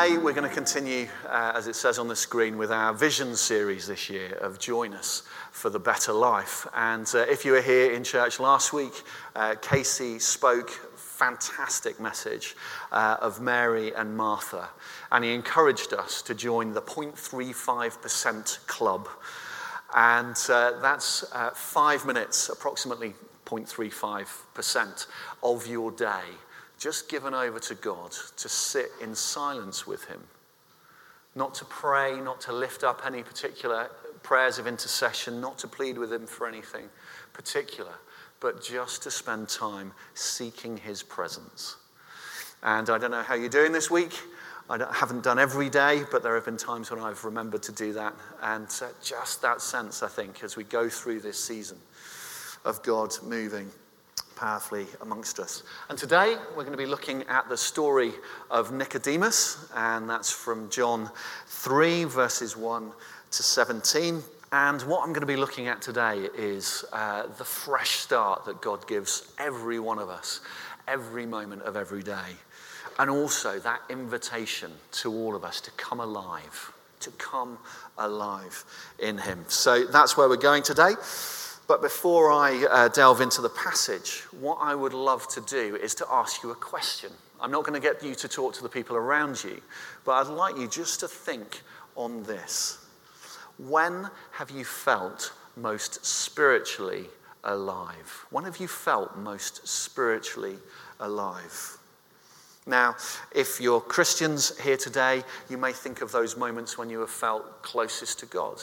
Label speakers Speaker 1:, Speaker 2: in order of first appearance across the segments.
Speaker 1: today we're going to continue, as it says on the screen, with our Vision series this year of Join Us for the Better Life. And if you were here in church last week, Casey spoke fantastic message of Mary and Martha, and he encouraged us to join the 0.35% club. And that's 5 minutes, approximately 0.35% of your day, just given over to God to sit in silence with him. Not to pray, not to lift up any particular prayers of intercession, not to plead with him for anything particular, but just to spend time seeking his presence. And I don't know how you're doing this week. I haven't done every day, but there have been times when I've remembered to do that. And just that sense, I think, as we go through this season of God moving powerfully amongst us. And today we're going to be looking at the story of Nicodemus, and that's from John 3 verses 1 to 17. And what I'm going to be looking at today is the fresh start that God gives every one of us, every moment of every day. And also that invitation to all of us to come alive in him. So that's where we're going today. But before I delve into the passage, what I would love to do is to ask you a question. I'm not going to get you to talk to the people around you, but I'd like you just to think on this. When have you felt most spiritually alive? When have you felt most spiritually alive? Now, if you're Christians here today, you may think of those moments when you have felt closest to God.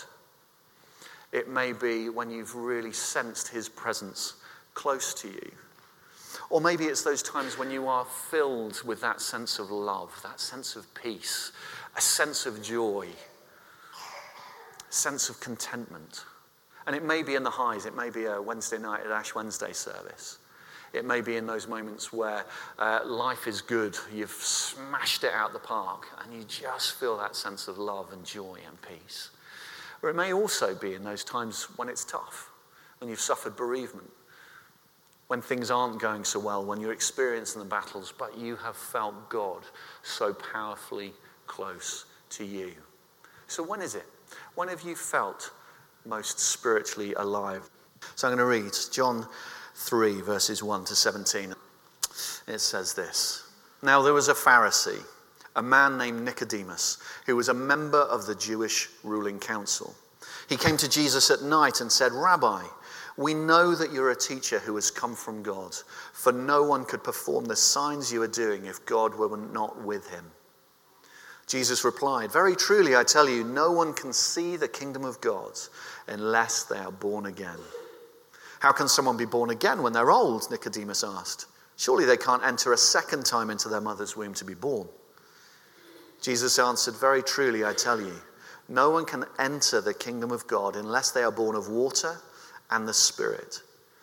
Speaker 1: It may be when you've really sensed his presence close to you. Or maybe it's those times when you are filled with that sense of love, that sense of peace, a sense of joy, a sense of contentment. And it may be in the highs. It may be a Wednesday night at Ash Wednesday service. It may be in those moments where life is good. You've smashed it out the park and you just feel that sense of love and joy and peace. Or it may also be in those times when it's tough, when you've suffered bereavement, when things aren't going so well, when you're experiencing the battles, but you have felt God so powerfully close to you. So when is it? When have you felt most spiritually alive? So I'm going to read John 3, verses 1 to 17. It says this. Now there was a Pharisee, a man named Nicodemus, who was a member of the Jewish ruling council. He came to Jesus at night and said, Rabbi, we know that you're a teacher who has come from God, for no one could perform the signs you are doing if God were not with him. Jesus replied, very truly I tell you, no one can see the kingdom of God unless they are born again. How can someone be born again when they're old? Nicodemus asked. Surely they can't enter a second time into their mother's womb to be born. Jesus answered, very truly, I tell you, no one can enter the kingdom of God unless they are born of water and the Spirit.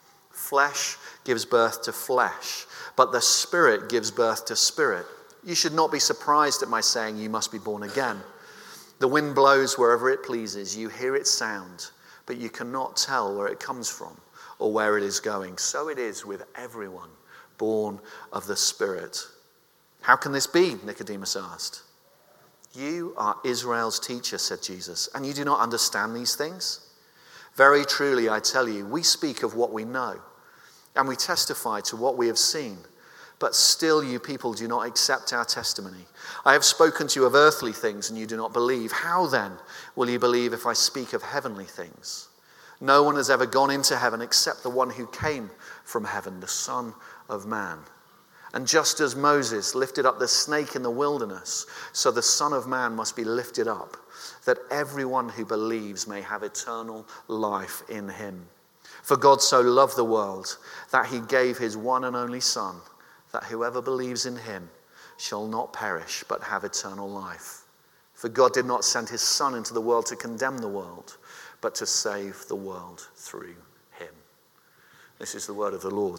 Speaker 1: Flesh gives birth to flesh, but the Spirit gives birth to spirit. You should not be surprised at my saying you must be born again. The wind blows wherever it pleases. You hear its sound, but you cannot tell where it comes from or where it is going. So it is with everyone born of the Spirit. How can this be? Nicodemus asked. You are Israel's teacher, said Jesus, and you do not understand these things? Very truly, I tell you, we speak of what we know, and we testify to what we have seen, but still you people do not accept our testimony. I have spoken to you of earthly things, and you do not believe. How then will you believe if I speak of heavenly things? No one has ever gone into heaven except the one who came from heaven, the Son of Man. And just as Moses lifted up the snake in the wilderness, so the Son of Man must be lifted up, that everyone who believes may have eternal life in him. For God so loved the world that he gave his one and only Son, that whoever believes in him shall not perish but have eternal life. For God did not send his Son into the world to condemn the world, but to save the world through him. This is the word of the Lord.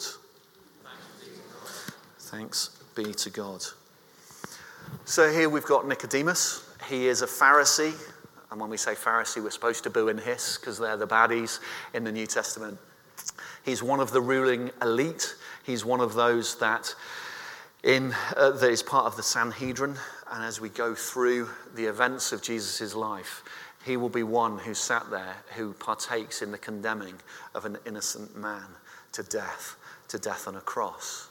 Speaker 1: Thanks be to God. So here we've got Nicodemus. He is a Pharisee. And when we say Pharisee, we're supposed to boo and hiss because they're the baddies in the New Testament. He's one of the ruling elite. He's one of those that is part of the Sanhedrin. And as we go through the events of Jesus' life, he will be one who sat there, who partakes in the condemning of an innocent man to death on a cross.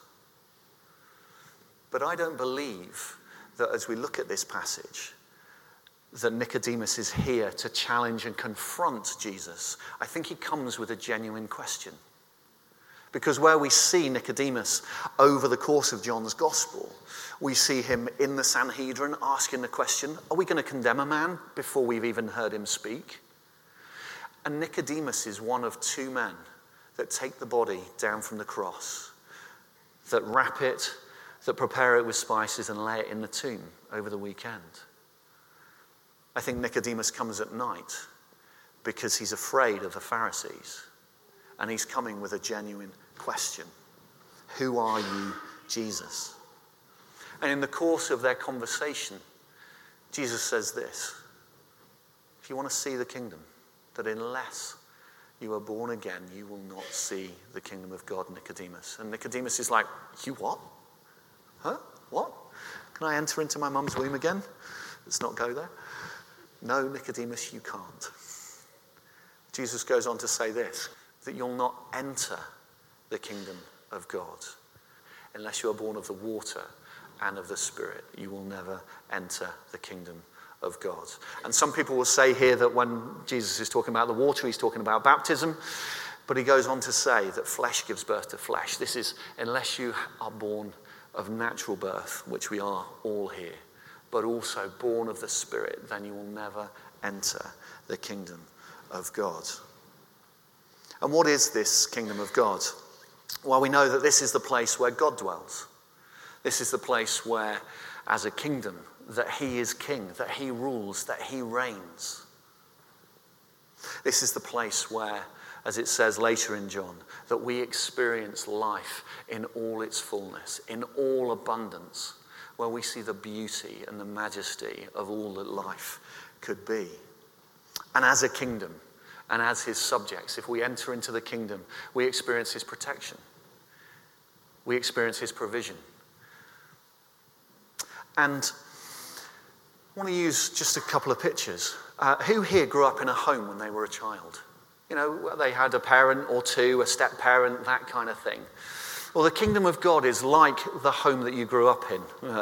Speaker 1: But I don't believe that as we look at this passage, that Nicodemus is here to challenge and confront Jesus. I think he comes with a genuine question. Because where we see Nicodemus over the course of John's gospel, we see him in the Sanhedrin asking the question, are we going to condemn a man before we've even heard him speak? And Nicodemus is one of two men that take the body down from the cross, that wrap it, that prepare it with spices and lay it in the tomb over the weekend. I think Nicodemus comes at night because he's afraid of the Pharisees. And he's coming with a genuine question. Who are you, Jesus? And in the course of their conversation, Jesus says this: if you want to see the kingdom, that unless you are born again, you will not see the kingdom of God, Nicodemus. And Nicodemus is like, you what? Huh? What? Can I enter into my mum's womb again? Let's not go there. No, Nicodemus, you can't. Jesus goes on to say this, that you'll not enter the kingdom of God unless you are born of the water and of the Spirit. You will never enter the kingdom of God. And some people will say here that when Jesus is talking about the water, he's talking about baptism. But he goes on to say that flesh gives birth to flesh. This is unless you are born of natural birth, which we are all here, but also born of the Spirit, then you will never enter the kingdom of God. And what is this kingdom of God? Well, we know that this is the place where God dwells. This is the place where, as a kingdom, that he is king, that he rules, that he reigns. This is the place where, as it says later in John, that we experience life in all its fullness, in all abundance, where we see the beauty and the majesty of all that life could be. And as a kingdom, and as his subjects, if we enter into the kingdom, we experience his protection. We experience his provision. And I want to use just a couple of pictures. Who here grew up in a home when they were a child? You know, they had a parent or two, a step-parent, that kind of thing. Well, the kingdom of God is like the home that you grew up in,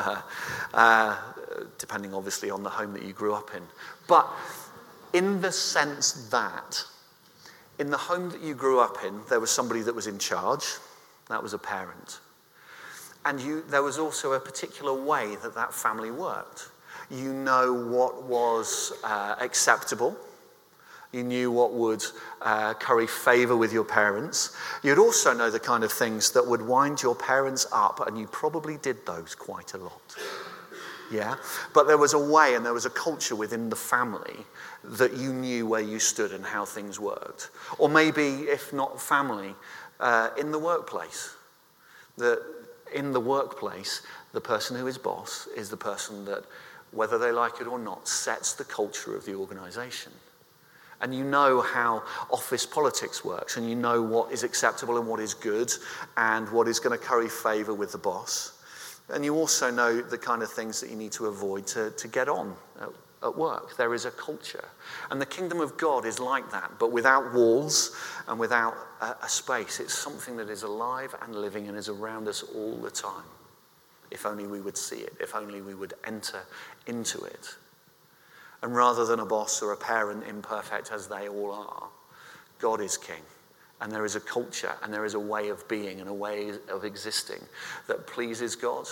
Speaker 1: depending obviously on the home that you grew up in. But in the sense that in the home that you grew up in, there was somebody that was in charge. That was a parent. And there was also a particular way that that family worked. You know what was acceptable. You knew what would curry favour with your parents. You'd also know the kind of things that would wind your parents up, and you probably did those quite a lot. Yeah? But there was a way and there was a culture within the family that you knew where you stood and how things worked. Or maybe, if not family, in the workplace. In the workplace, the person who is boss is the person that, whether they like it or not, sets the culture of the organisation. And you know how office politics works, and you know what is acceptable and what is good, and what is going to curry favour with the boss. And you also know the kind of things that you need to avoid to get on at work. There is a culture. And the kingdom of God is like that, but without walls and without a space. It's something that is alive and living and is around us all the time. If only we would see it, if only we would enter into it. And rather than a boss or a parent, imperfect as they all are, God is king. And there is a culture and there is a way of being and a way of existing that pleases God.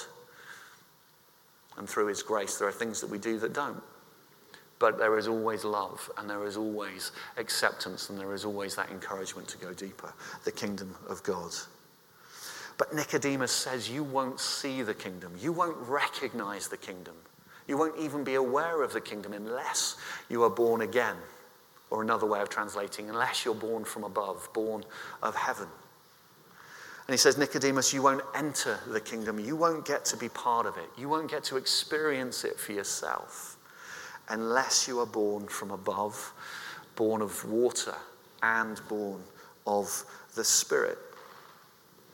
Speaker 1: And through his grace, there are things that we do that don't. But there is always love and there is always acceptance and there is always that encouragement to go deeper. The kingdom of God. But Nicodemus says you won't see the kingdom. You won't recognize the kingdom. You won't even be aware of the kingdom unless you are born again. Or another way of translating, unless you're born from above, born of heaven. And he says, Nicodemus, you won't enter the kingdom. You won't get to be part of it. You won't get to experience it for yourself unless you are born from above, born of water and born of the Spirit.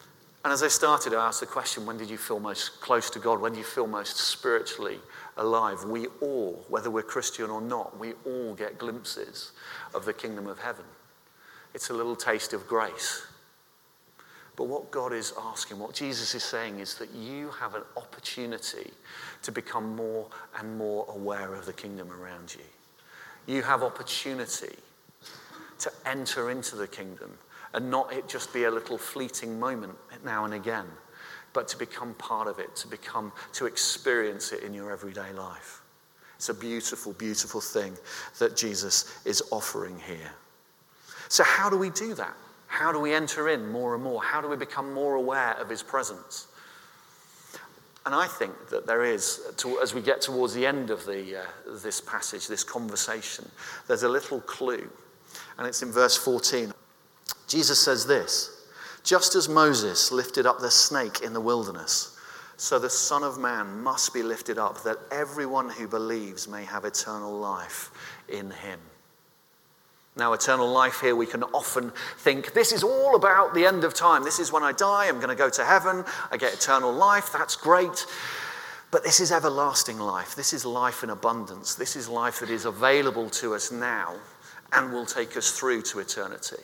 Speaker 1: And as I started, I asked the question, when did you feel most close to God? When do you feel most spiritually alive? We all, whether we're Christian or not, we all get glimpses of the kingdom of heaven. It's a little taste of grace. But what God is asking, what Jesus is saying, is that you have an opportunity to become more and more aware of the kingdom around you. You have opportunity to enter into the kingdom and not it just be a little fleeting moment now and again, but to become part of it, to experience it in your everyday life. It's a beautiful, beautiful thing that Jesus is offering here. So how do we do that? How do we enter in more and more? How do we become more aware of his presence? And I think that there is, as we get towards the end of this passage, this conversation, there's a little clue. And it's in verse 14. Jesus says this, "Just as Moses lifted up the snake in the wilderness, so the Son of Man must be lifted up, that everyone who believes may have eternal life in him." Now, eternal life here, we can often think, this is all about the end of time. This is when I die, I'm going to go to heaven, I get eternal life, that's great. But this is everlasting life. This is life in abundance. This is life that is available to us now and will take us through to eternity.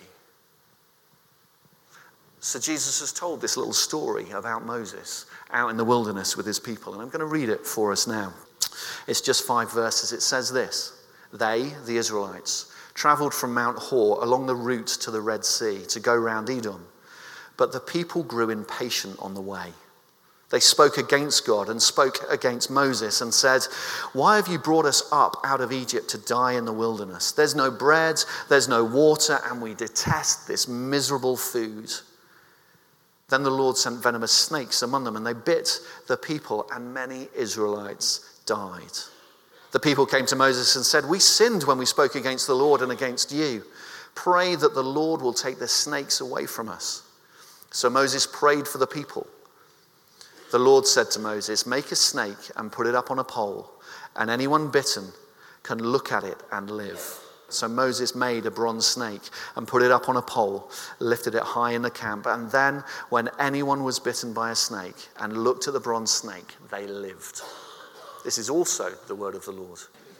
Speaker 1: So Jesus has told this little story about Moses out in the wilderness with his people. And I'm going to read it for us now. It's just 5 verses. It says this, "They, the Israelites, traveled from Mount Hor along the route to the Red Sea to go round Edom. But the people grew impatient on the way. They spoke against God and spoke against Moses and said, 'Why have you brought us up out of Egypt to die in the wilderness? There's no bread, there's no water, and we detest this miserable food.' Then the Lord sent venomous snakes among them, and they bit the people, and many Israelites died. The people came to Moses and said, 'We sinned when we spoke against the Lord and against you. Pray that the Lord will take the snakes away from us.' So Moses prayed for the people. The Lord said to Moses, 'Make a snake and put it up on a pole, and anyone bitten can look at it and live.' So Moses made a bronze snake and put it up on a pole, lifted it high in the camp. And then when anyone was bitten by a snake and looked at the bronze snake, they lived." This is also the word of the Lord.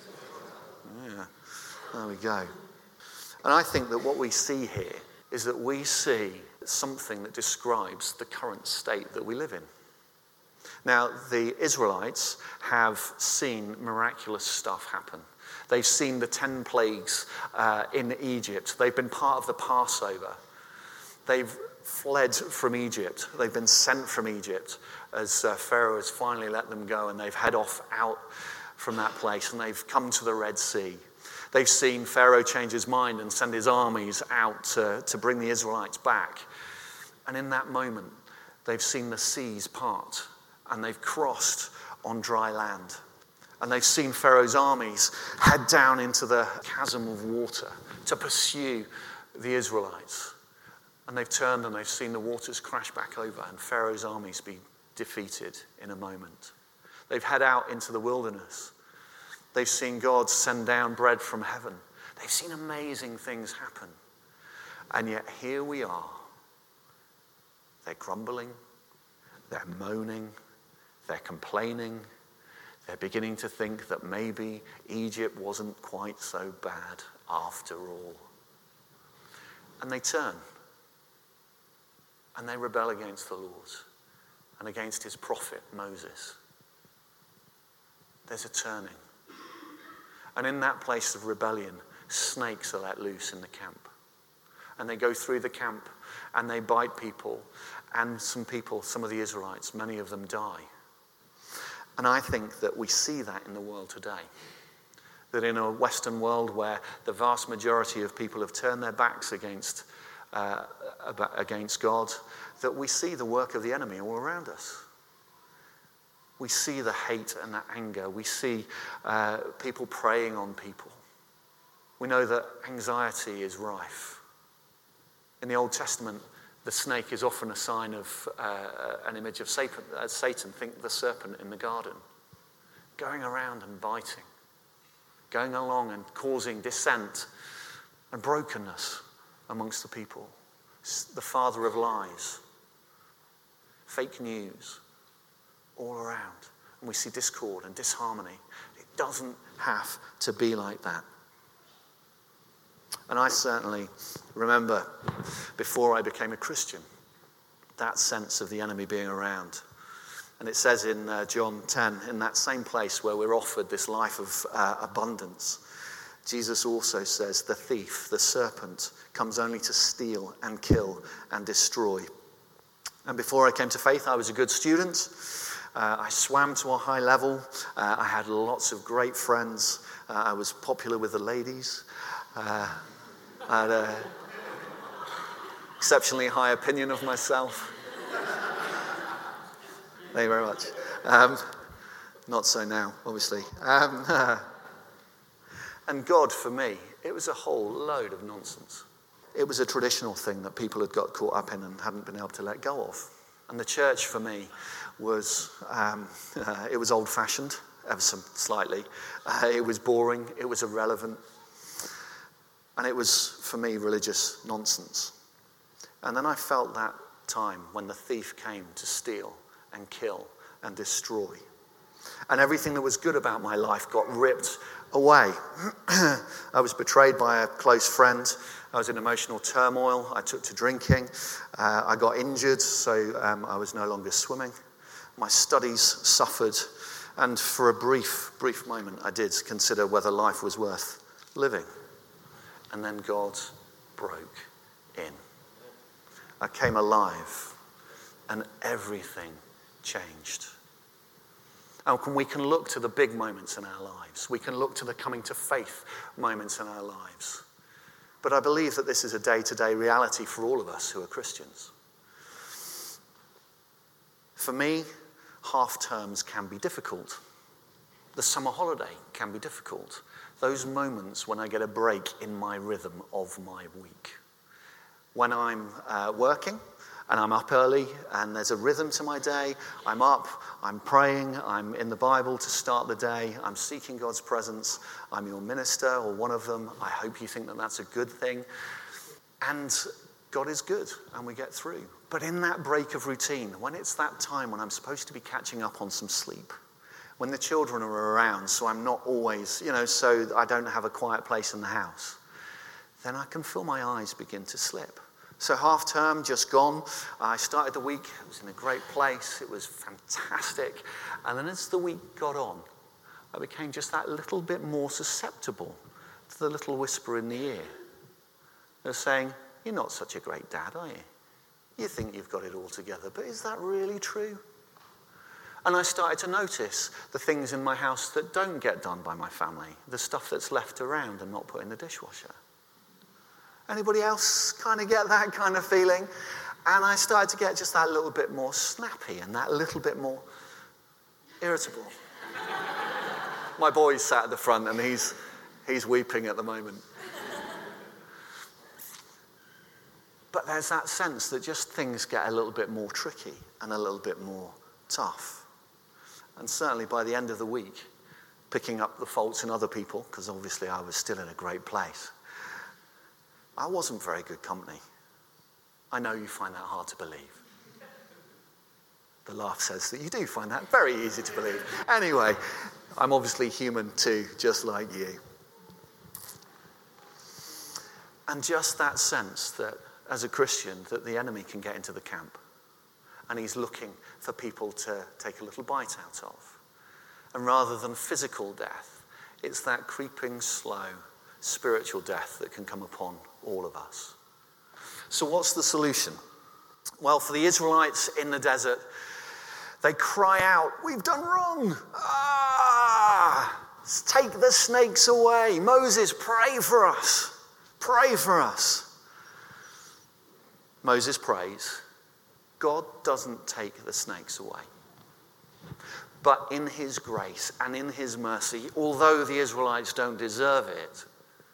Speaker 1: Yeah, there we go. And I think that what we see here is that we see something that describes the current state that we live in. Now, the Israelites have seen miraculous stuff happen. They've seen the 10 plagues in Egypt. They've been part of the Passover. They've fled from Egypt. They've been sent from Egypt as Pharaoh has finally let them go, and they've head off out from that place, and they've come to the Red Sea. They've seen Pharaoh change his mind and send his armies out to bring the Israelites back. And in that moment, they've seen the seas part, and they've crossed on dry land. And they've seen Pharaoh's armies head down into the chasm of water to pursue the Israelites. And they've turned and they've seen the waters crash back over and Pharaoh's armies be defeated in a moment. They've head out into the wilderness. They've seen God send down bread from heaven. They've seen amazing things happen. And yet here we are. They're grumbling. They're moaning. They're complaining. They're beginning to think that maybe Egypt wasn't quite so bad after all. And they turn. And they rebel against the Lord and against his prophet Moses. There's a turning. And in that place of rebellion, snakes are let loose in the camp. And they go through the camp and they bite people. And some of the Israelites, many of them die. And I think that we see that in the world today. That in a Western world where the vast majority of people have turned their backs against God, that we see the work of the enemy all around us. We see the hate and the anger. We see people preying on people. We know that anxiety is rife. In the Old Testament, the snake is often a sign of an image of Satan. Think the serpent in the garden, going around and biting, going along and causing dissent and brokenness amongst the people. It's the father of lies. fake news all around. And we see discord and disharmony. It doesn't have to be like that. And I certainly remember, before I became a Christian, that sense of the enemy being around. And it says in John 10, in that same place where we're offered this life of abundance, Jesus also says, the thief, the serpent, comes only to steal and kill and destroy. And before I came to faith, I was a good student. I swam to a high level. I had lots of great friends. I was popular with the ladies. I had an exceptionally high opinion of myself. Thank you very much. Not so now, obviously. And God, for me, it was a whole load of nonsense. It was a traditional thing that people had got caught up in and hadn't been able to let go of. And the church, for me, was it was old-fashioned, ever so slightly. It was boring. It was irrelevant. And it was, for me, religious nonsense. And then I felt that time when the thief came to steal and kill and destroy. And everything that was good about my life got ripped away. I was betrayed by a close friend. I was in emotional turmoil. I took to drinking. I got injured, so I was no longer swimming. My studies suffered. And for a brief moment, I did consider whether life was worth living. And then God broke in. I came alive, and everything changed. And we can look to the big moments in our lives. We can look to the coming to faith moments in our lives. But I believe that this is a day-to-day reality for all of us who are Christians. For me, half terms can be difficult. The summer holiday can be difficult. Those moments when I get a break in my rhythm of my week. When I'm working, and I'm up early, and there's a rhythm to my day. I'm up, I'm praying, I'm in the Bible to start the day, I'm seeking God's presence, I'm your minister, or one of them. I hope you think that that's a good thing. And God is good, and we get through. But in that break of routine, when it's that time when I'm supposed to be catching up on some sleep, when the children are around, so I'm not always, so I don't have a quiet place in the house, then I can feel my eyes begin to slip. So half term, just gone. I started the week, I was in a great place, it was fantastic. And then as the week got on, I became just that little bit more susceptible to the little whisper in the ear. They're saying, you're not such a great dad, are you? You think you've got it all together, but is that really true? And I started to notice the things in my house that don't get done by my family, the stuff that's left around and not put in the dishwasher. Anybody else kind of get that kind of feeling? And I started to get just that little bit more snappy and that little bit more irritable. My boy's sat at the front and he's weeping at the moment. But there's that sense that just things get a little bit more tricky and a little bit more tough. And certainly by the end of the week, picking up the faults in other people, because obviously I was still in a great place, I wasn't very good company. I know you find that hard to believe. The laugh says that you do find that very easy to believe. Anyway, I'm obviously human too, just like you. And just that sense that as a Christian, that the enemy can get into the camp. And he's looking for people to take a little bite out of. And rather than physical death, it's that creeping, slow, spiritual death that can come upon all of us. So what's the solution? Well, for the Israelites in the desert, they cry out, we've done wrong. Take the snakes away. Moses, pray for us. Pray for us. Moses prays. God doesn't take the snakes away. But in his grace and in his mercy, although the Israelites don't deserve it,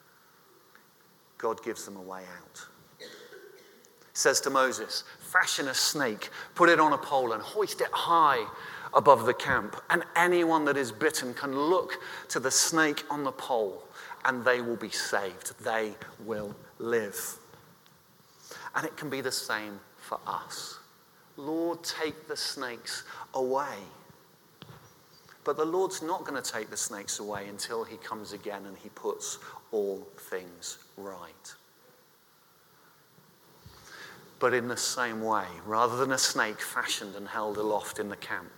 Speaker 1: God gives them a way out. He says to Moses, fashion a snake, put it on a pole and hoist it high above the camp. And anyone that is bitten can look to the snake on the pole and they will be saved. They will live. And it can be the same for us. Lord, take the snakes away. But the Lord's not going to take the snakes away until he comes again and he puts all things right. But in the same way, rather than a snake fashioned and held aloft in the camp,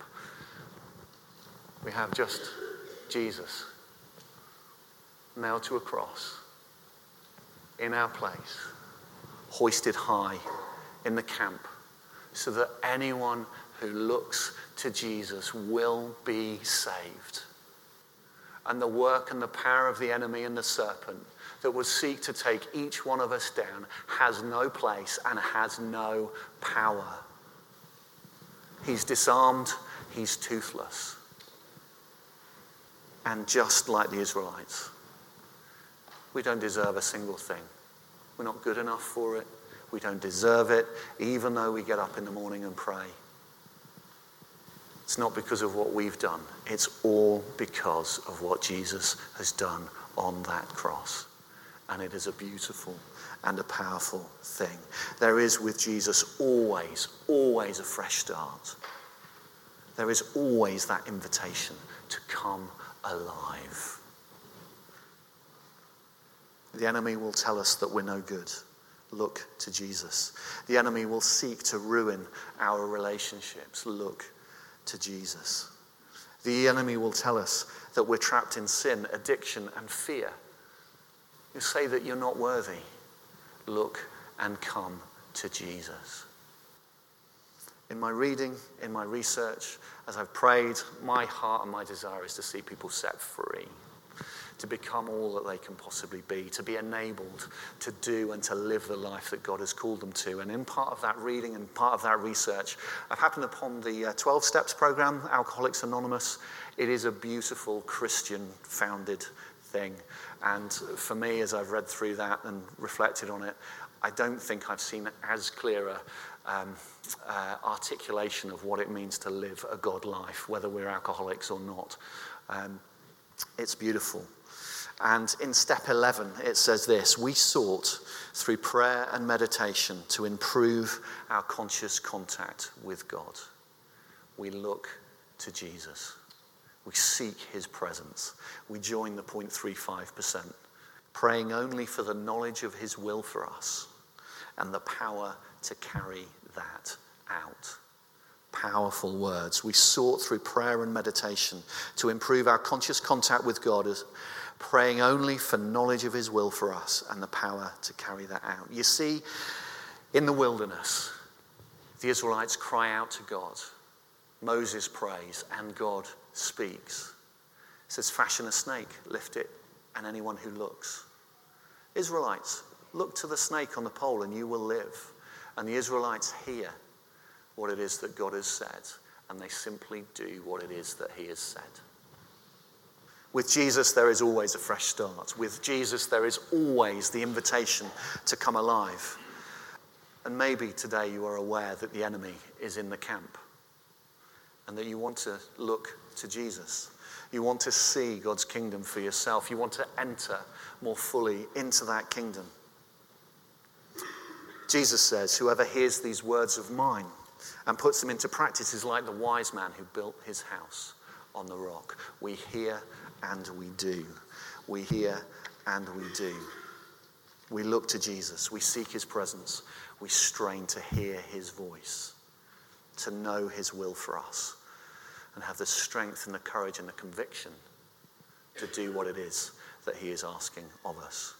Speaker 1: we have just Jesus nailed to a cross in our place, hoisted high in the camp, so that anyone who looks to Jesus will be saved. And the work and the power of the enemy and the serpent that would seek to take each one of us down has no place and has no power. He's disarmed, he's toothless. And just like the Israelites, we don't deserve a single thing. We're not good enough for it. We don't deserve it, even though we get up in the morning and pray. It's not because of what we've done. It's all because of what Jesus has done on that cross. And it is a beautiful and a powerful thing. There is with Jesus always, always a fresh start. There is always that invitation to come alive. The enemy will tell us that we're no good. Look to Jesus. The enemy will seek to ruin our relationships. Look to Jesus. The enemy will tell us that we're trapped in sin, addiction, and fear. You say that you're not worthy. Look and come to Jesus. In my reading, in my research, as I've prayed, my heart and my desire is to see people set free, to become all that they can possibly be, to be enabled to do and to live the life that God has called them to. And in part of that reading and part of that research, I've happened upon the 12 Steps program, Alcoholics Anonymous. It is a beautiful Christian-founded thing. And for me, as I've read through that and reflected on it, I don't think I've seen as clear articulation of what it means to live a God life, whether we're alcoholics or not. It's beautiful. And in step 11, it says this: we sought through prayer and meditation to improve our conscious contact with God. We look to Jesus. We seek his presence. We join the 0.35%, praying only for the knowledge of his will for us and the power to carry that out. Powerful words. We sought through prayer and meditation to improve our conscious contact with God, as praying only for knowledge of his will for us and the power to carry that out. You see, in the wilderness, the Israelites cry out to God. Moses prays and God speaks. It says, fashion a snake, lift it, and anyone who looks. Israelites, look to the snake on the pole and you will live. And the Israelites hear what it is that God has said, and they simply do what it is that he has said. With Jesus, there is always a fresh start. With Jesus, there is always the invitation to come alive. And maybe today you are aware that the enemy is in the camp and that you want to look to Jesus. You want to see God's kingdom for yourself. You want to enter more fully into that kingdom. Jesus says, whoever hears these words of mine and puts them into practice is like the wise man who built his house on the rock. We hear and we do. We hear and we do. We look to Jesus. We seek his presence. We strain to hear his voice, to know his will for us, and have the strength and the courage and the conviction to do what it is that he is asking of us.